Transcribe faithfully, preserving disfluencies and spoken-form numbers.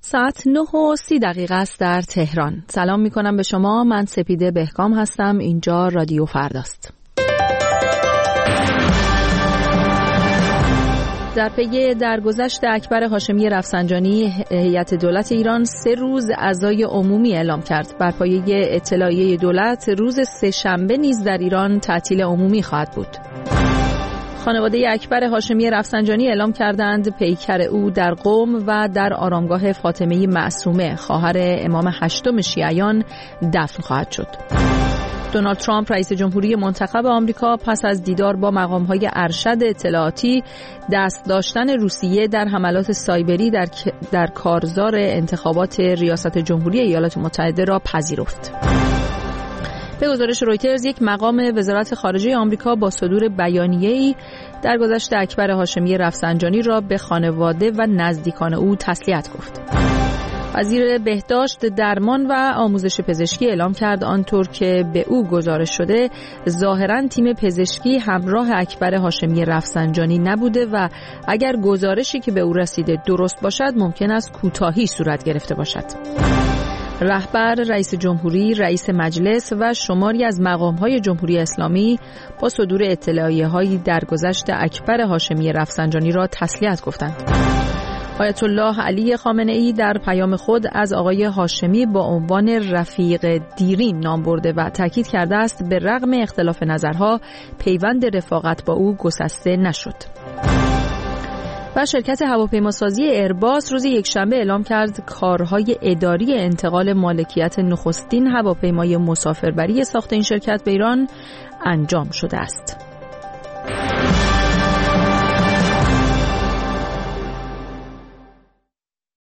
ساعت نه و سی دقیقه است در تهران. سلام می کنم به شما. من سپیده بهکام هستم. اینجا رادیو فرداست. در پی درگذشت اکبر هاشمی رفسنجانی، هیئت دولت ایران سه روز عزای عمومی اعلام کرد. بر پایه اطلاعیه دولت روز سه‌شنبه نیز در ایران تعطیل عمومی خواهد بود. خانواده اکبر هاشمی رفسنجانی اعلام کردند پیکر او در قم و در آرامگاه فاطمه معصومه خواهر امام هشتم شیعیان دفن خواهد شد. دونالد ترامپ رئیس جمهوری منتخب آمریکا پس از دیدار با مقام‌های ارشد اطلاعاتی دست داشتن روسیه در حملات سایبری در در کارزار انتخابات ریاست جمهوری ایالات متحده را پذیرفت. به گزارش رویترز، یک مقام وزارت خارجه آمریکا با صدور بیانیه‌ای درگذشت اکبر هاشمی رفسنجانی را به خانواده و نزدیکان او تسلیت گفت. وزیر بهداشت، درمان و آموزش پزشکی اعلام کرد آنطور که به او گزارش شده ظاهراً تیم پزشکی همراه اکبر هاشمی رفسنجانی نبوده و اگر گزارشی که به او رسیده درست باشد ممکن است کوتاهی صورت گرفته باشد. رهبر، رئیس جمهوری، رئیس مجلس و شماری از مقام‌های جمهوری اسلامی با صدور اطلاعیه‌هایی درگذشت اکبر هاشمی رفسنجانی را تسلیت گفتند. آیت الله علی خامنه‌ای در پیام خود از آقای هاشمی با عنوان رفیق دیرین نام برده و تاکید کرده است به رغم اختلاف نظرها پیوند رفاقت با او گسسته نشد. و شرکت هواپیماسازی ایرباس روز یکشنبه اعلام کرد کارهای اداری انتقال مالکیت نخستین هواپیمای مسافربری ساخت این شرکت به ایران انجام شده است.